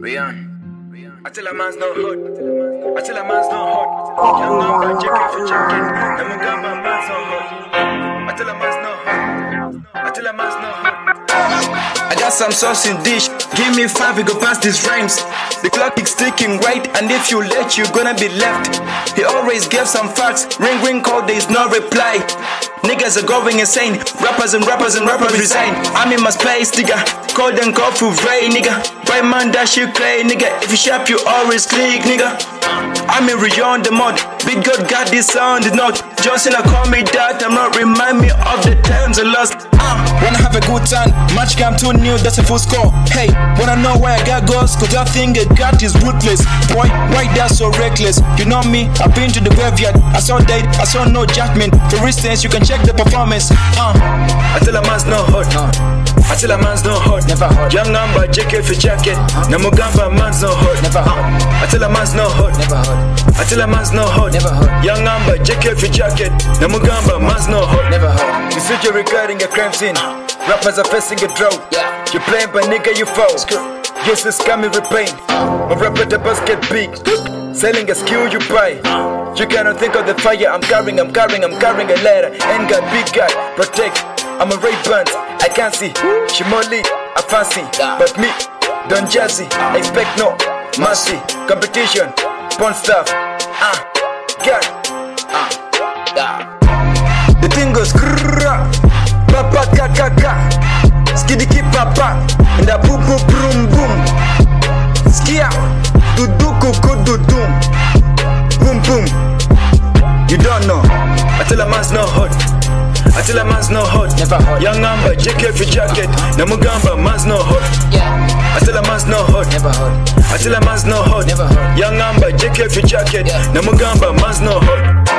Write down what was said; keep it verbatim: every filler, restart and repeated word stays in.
Rian. I tell a man's no hot. I tell a man's no hot. Young man, jacket for jacket. I'm a gun, my man's no hot. I tell a man's no hot. I tell a man's no hot. I got some sauce in dish. Give me five, we go past these rhymes. The clock is ticking right, and if you late, you're gonna be left. He always gives some facts. Ring, ring, call, there's no reply. Niggas are going insane. Rappers and rappers and rappers resign. I'm in my space, nigga. Cold and cold for Ray, nigga. Right man, that shit play, nigga. If you sharp, you always click, nigga. I'm in Rion the mod. Big God got this sound, it's not. Johnson, I call me that. I'm not remind me of the times I lost. Uh, wanna have a good time? Match game too new, that's a full score. Hey, wanna know why I got goals? Cause that thing I got is ruthless. Boy, why that's so reckless? You know me, I've been to the graveyard. I saw Date, I saw no Jackman. For instance, you can check the performance. Uh, I tell a man's no hot. Uh, I tell a man's no hot. Never hot. Young number, jacket for jacket. Uh-huh. Namugamba, man's no hot. Never hot. I tell a man's no hot. Never hot. I tell a man's no hot. Never hot. Young number, jacket for jacket. Namugamba, man's no hot. Never hot. You said you're regarding a crime scene. Rappers are facing a drought. Yeah. You playing by nigga, you fall. Yes, it's coming repaint. My rapper the basket big. Selling a skill you buy. You cannot think of the fire I'm carrying, I'm carrying, I'm carrying a ladder. Ain't got big guy, protect. I'm a Ray Band, I can't see. She more lit, I fancy. But me, don't jazzy. Expect no mercy. Competition, porn stuff. Ah, God. Ah, the thing goes krrrra. Papa kakaka. Skidiki papa. And that boom boom boom boom. Skia. Dudu kuku dudum. Boom boom. You don't know. I tell a man's no hot. I tell a man's no hot. Never hot. Young number, jacket for jacket. Namugamba, man's no hot. Yeah. I tell a man's no hot. Never hot. I tell a man's no hot. Never hot. Young number, jacket for jacket. Yeah. Namugamba, man's no hot.